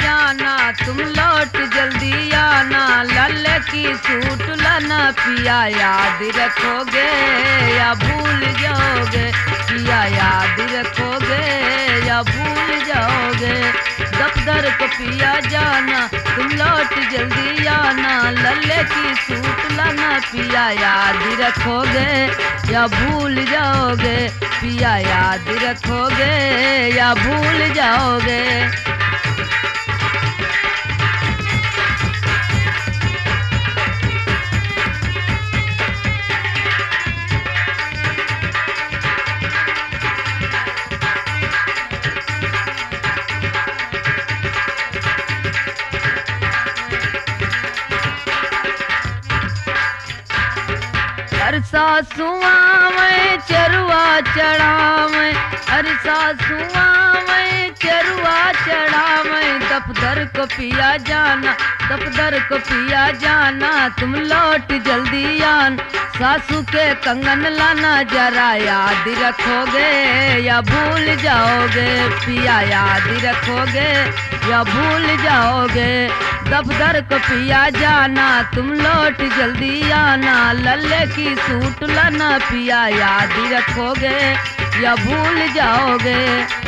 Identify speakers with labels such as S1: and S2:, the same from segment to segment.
S1: जाना, तुम लौट जल्दी आना, लल्ले की सूट लाना पिया, याद रखोगे या भूल जाओगे, पिया याद रखोगे या भूल जाओगे। दफ्तर को पिया जाना, तुम लौट जल्दी आना, लल्ले की सूट लाना पिया, याद रखोगे या भूल जाओगे, पिया याद रखोगे या भूल जाओगे। हर सासुआ में चरुआ चढ़ावे, हर सासुआ में चरुआ चढ़ावे, दफ्तर को पिया जाना, दफ्तर को पिया जाना, तुम लौट जल्दी आना, सासू के कंगन लाना, जरा याद रखोगे या भूल जाओगे, पिया याद रखोगे या भूल जाओगे। दफ्तर को पिया जाना, तुम लौट जल्दी आना, लल्ले की सूट लाना पिया, याद रखोगे या भूल जाओगे।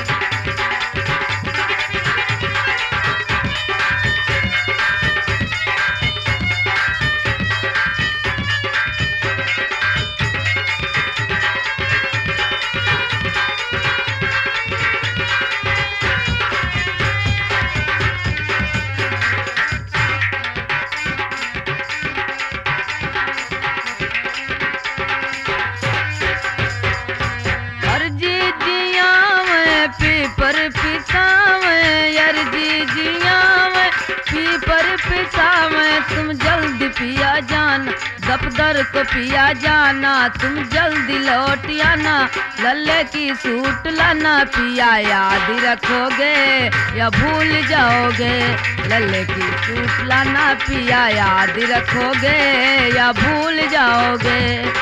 S1: पीपर पिसावे यार जीजियावे, पीपर पिसावे, तुम जल्दी पिया जाना, दफ्तर को पिया जाना, तुम जल्दी लौट आना, लल्ले की सूट लाना पिया, याद रखोगे या भूल जाओगे, लल्ले की सूट लाना पिया, याद रखोगे या भूल जाओगे।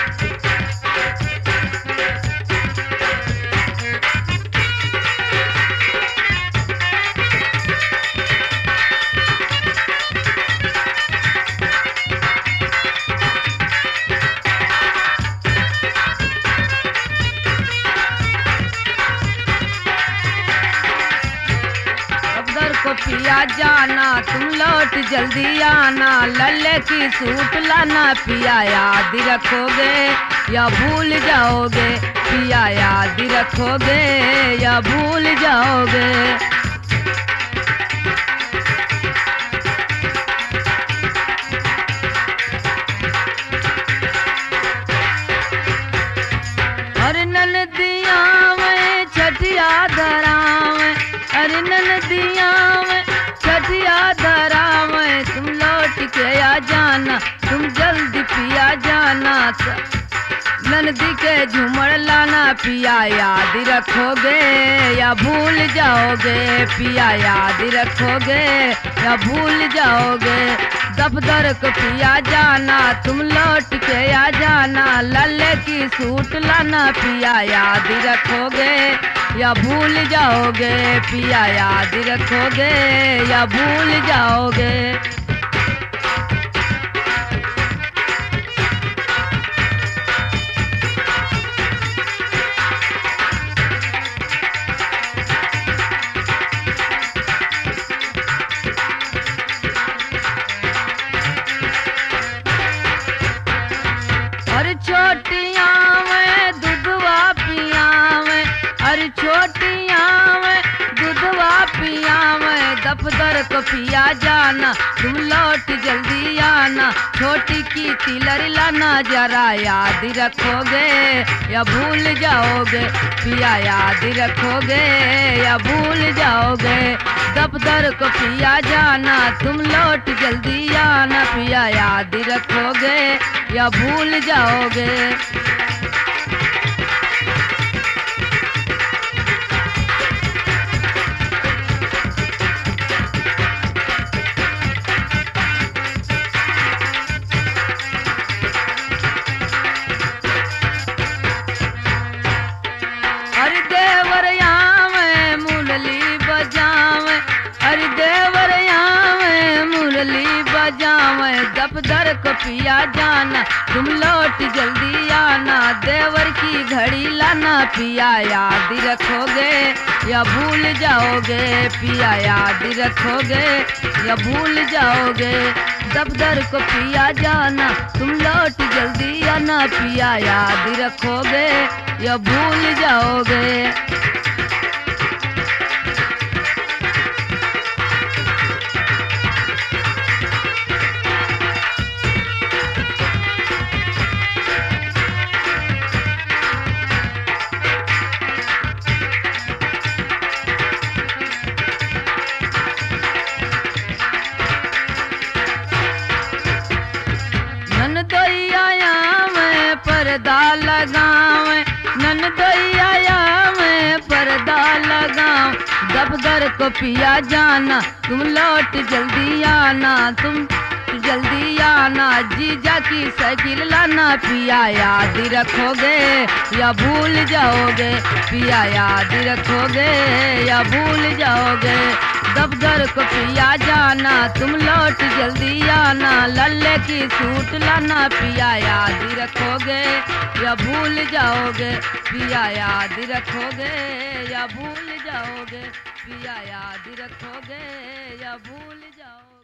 S1: को पिया जाना, तुम लौट जल्दी आना, लल्ले की सूट लाना पिया, याद रखोगे या भूल जाओगे, पिया याद रखोगे या भूल जाओगे। हर ननदिया में छठिया धरावे, हर ननदिया में छठिया धरावे, तुम लौट के आ जाना, तुम जल्दी पिया जाना, ननदी के झूमर लाना पिया, याद रखोगे या भूल जाओगे, पिया याद रखोगे या भूल जाओगे। दफ्तर को पिया जाना, तुम लौट के आ जाना, लल्ले की सूट लाना पिया, याद रखोगे या भूल जाओगे, पिया याद रखोगे या भूल जाओगे। छोटिया में दूधवा पिया में, अरे छोटिया में दूधवा पिया में, दफ्तर को पिया जाना, तुम लौट जल्दी आना, छोटी की तिलर लाना, जरा याद रखोगे या भूल जाओगे, पिया याद रखोगे या भूल जाओगे। दफ्तर को पिया जाना, तुम लौट जल्दी आना, पिया याद रखोगे या भूल जाओगे। अरे देवर यहाँ में मुरली बजावे, अरे देवर दफ्तर को पिया जाना, तुम लौट जल्दी आना, देवर की घड़ी लाना, पिया याद रखोगे या भूल जाओगे, पिया याद रखोगे या भूल जाओगे। दफ्तर को पिया जाना, तुम लौट जल्दी आना, पिया याद रखोगे या भूल जाओगे। ननदोई आया मैं पर्दा लगावे, ननदोई आया मैं पर्दा लगाऊं, दफ्तर को पिया जाना, तुम लौट जल्दी आना, तुम जल्दी आना, जीजा की साइकिल लाना, पिया याद रखोगे या भूल जाओगे, पिया याद रखोगे या भूल जाओगे। दफ्तर को पिया जाना, तुम लौट जल्दी आना, लल्ले की सूट लाना, पिया याद रखोगे या भूल जाओगे, पिया याद रखोगे या भूल जाओगे, पिया याद रखोगे या भूल जाओगे।